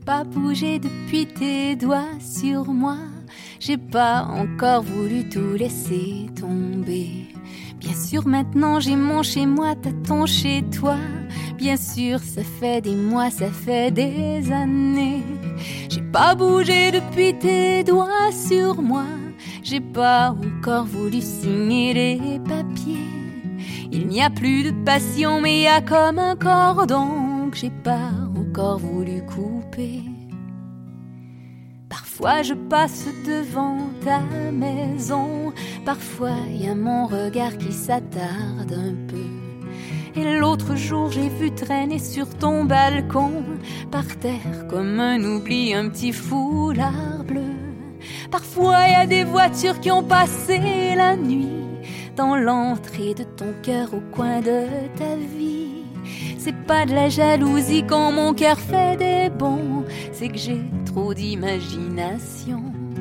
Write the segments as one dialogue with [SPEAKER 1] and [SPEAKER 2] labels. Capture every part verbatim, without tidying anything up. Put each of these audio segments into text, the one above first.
[SPEAKER 1] pas bougé depuis tes doigts sur moi. J'ai pas encore voulu tout laisser tomber. Bien sûr maintenant j'ai mon chez moi, t'as ton chez toi. Bien sûr ça fait des mois, ça fait des années. J'ai pas bougé depuis tes doigts sur moi. J'ai pas encore voulu signer les papiers. Il n'y a plus de passion mais il y a comme un cordon que j'ai pas encore voulu couper. Parfois je passe devant ta maison. Parfois il y a mon regard qui s'attarde un peu. Et l'autre jour j'ai vu traîner sur ton balcon, par terre comme un oubli, un petit foulard bleu. Parfois il y a des voitures qui ont passé la nuit dans l'entrée de ton cœur au coin de ta vie. C'est pas de la jalousie quand mon cœur fait des bonds, c'est que j'ai trop d'imagination.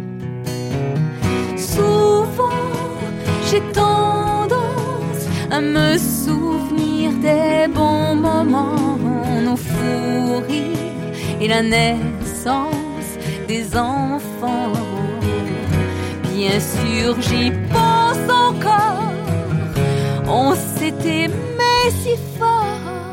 [SPEAKER 1] Souvent j'ai tendance à me souvenir des bons moments, nos fous rires et la naissance des enfants. Bien sûr j'y pense encore, on s'est aimé si fort.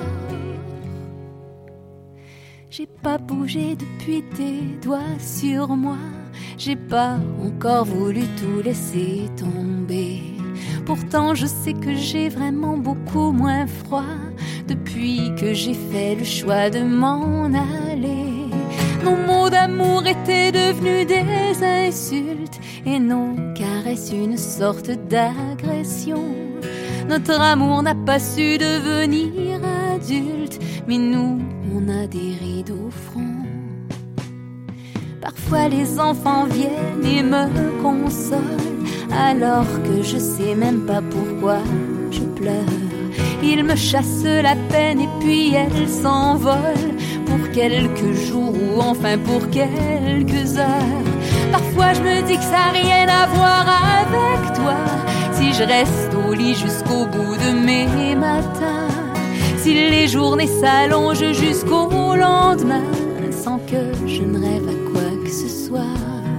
[SPEAKER 1] J'ai pas bougé depuis tes doigts sur moi. J'ai pas encore voulu tout laisser tomber. Pourtant je sais que j'ai vraiment beaucoup moins froid depuis que j'ai fait le choix de m'en aller. Nos mots d'amour étaient devenus des insultes et nos caresses une sorte d'agression. Notre amour n'a pas su devenir adulte, mais nous, on a des rides au front. Parfois les enfants viennent et me consolent, alors que je sais même pas pourquoi je pleure. Ils me chassent la peine et puis elles s'envolent pour quelques jours ou enfin pour quelques heures. Parfois je me dis que ça n'a rien à voir avec toi, si je reste au lit jusqu'au bout de mes matins, si les journées s'allongent jusqu'au lendemain, sans que je ne rêve à quoi que ce soit.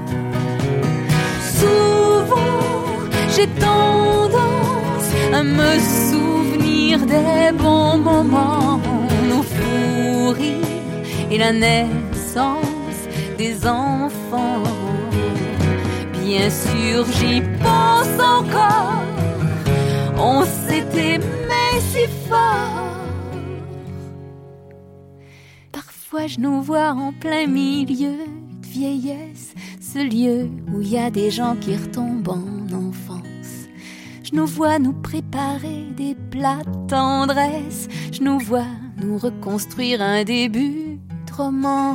[SPEAKER 1] Souvent j'ai tendance à me souvenir des bons moments, nos fous rires et la naissance des enfants. Bien sûr j'y pense encore, on s'est aimé si fort. Parfois je nous vois en plein milieu de vieillesse, ce lieu où il y a des gens qui retombent en enfance. Je nous vois nous préparer des plats de tendresse, je nous vois nous reconstruire un début de romance.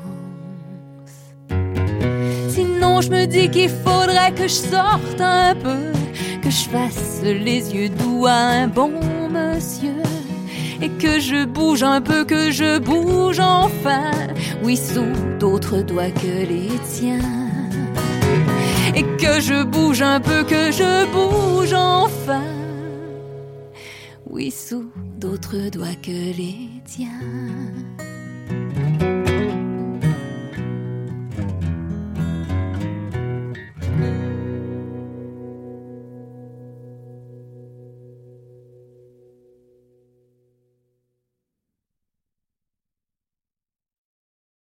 [SPEAKER 1] Sinon je me dis qu'il faudrait que je sorte un peu, que je fasse les yeux doux à un bon monsieur, et que je bouge un peu, que je bouge enfin, oui, sous d'autres doigts que les tiens. Et que je bouge un peu, que je bouge enfin, oui, sous d'autres doigts que les tiens.